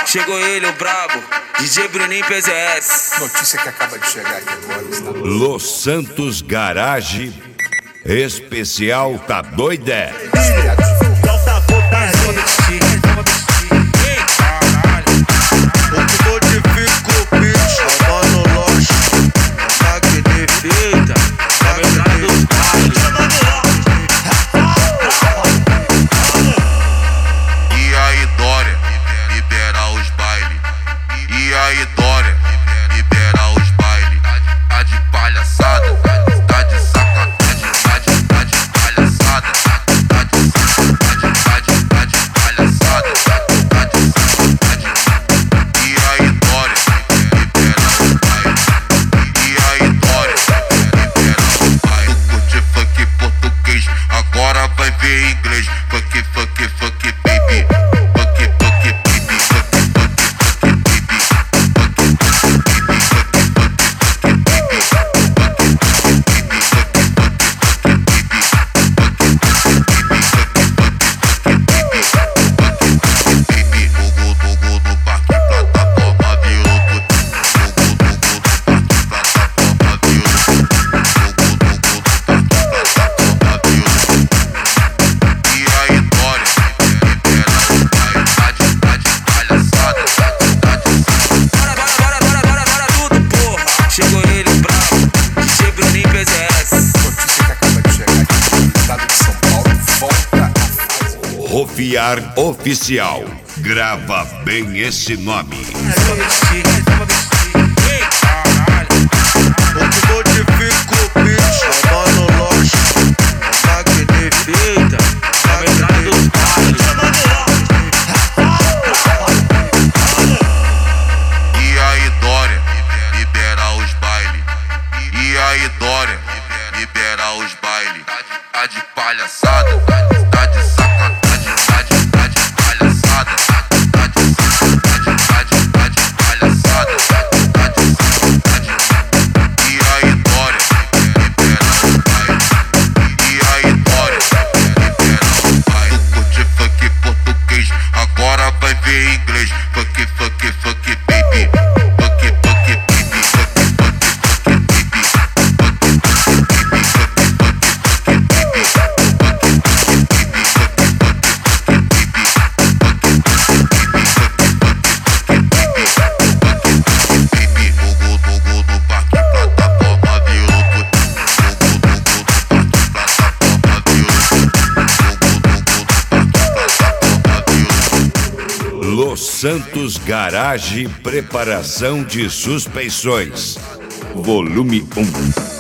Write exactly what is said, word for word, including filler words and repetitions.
Chegou ele, o brabo, D J Bruninho P Z S. Notícia que acaba de chegar aqui agora está... Los Santos Garage Especial Tá Doidé. Rofiar Oficial. Grava bem esse nome. E aí, Dória, libera os baile. E aí, Dória, libera os baile. Tá de palhaçada, tá de sacanagem. Los Santos Garage Preparação de Suspeições. Volume um.